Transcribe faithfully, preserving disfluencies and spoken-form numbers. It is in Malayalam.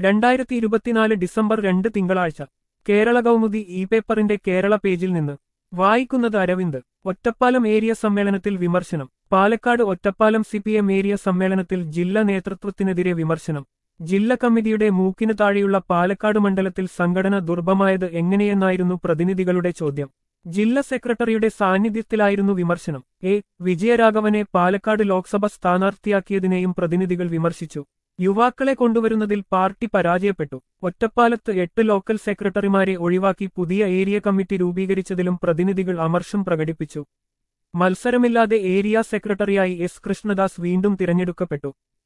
രണ്ടായിരത്തി ഇരുപത്തിനാല് ഡിസംബർ രണ്ട് തിങ്കളാഴ്ച കേരള കൗമുദി ഇ പേപ്പറിന്റെ കേരള പേജിൽ നിന്ന് വായിക്കുന്നത് അരവിന്ദ്. ഒറ്റപ്പാലം ഏരിയ സമ്മേളനത്തിൽ വിമർശനം. Palakkad Ottapalam C P M area സമ്മേളനത്തിൽ ജില്ലാ നേതൃത്വത്തിനെതിരെ വിമർശനം. ജില്ലാ കമ്മിറ്റിയുടെ മൂക്കിന് താഴെയുള്ള പാലക്കാട് മണ്ഡലത്തിൽ സംഘടന ദുർബലമായത് എങ്ങനെയെന്നായിരുന്നു പ്രതിനിധികളുടെ ചോദ്യം. ജില്ലാ സെക്രട്ടറിയുടെ സാന്നിധ്യത്തിലായിരുന്നു വിമർശനം. എ വിജയരാഘവനെ പാലക്കാട് ലോക്സഭ സ്ഥാനാർത്ഥിയാക്കിയതിനെയും പ്രതിനിധികൾ വിമർശിച്ചു. യുവാക്കളെ കൊണ്ടുവരുന്നതിൽ പാർട്ടി പരാജയപ്പെട്ടു. ഒറ്റപ്പാലത്ത് എട്ട് ലോക്കൽ സെക്രട്ടറിമാരെ ഒഴിവാക്കി പുതിയ ഏരിയ കമ്മിറ്റി രൂപീകരിച്ചതിലും പ്രതിനിധികൾ അമർഷം പ്രകടിപ്പിച്ചു. മത്സരമില്ലാതെ ഏരിയ സെക്രട്ടറിയായി എസ് കൃഷ്ണദാസ് വീണ്ടും തിരഞ്ഞെടുക്കപ്പെട്ടു.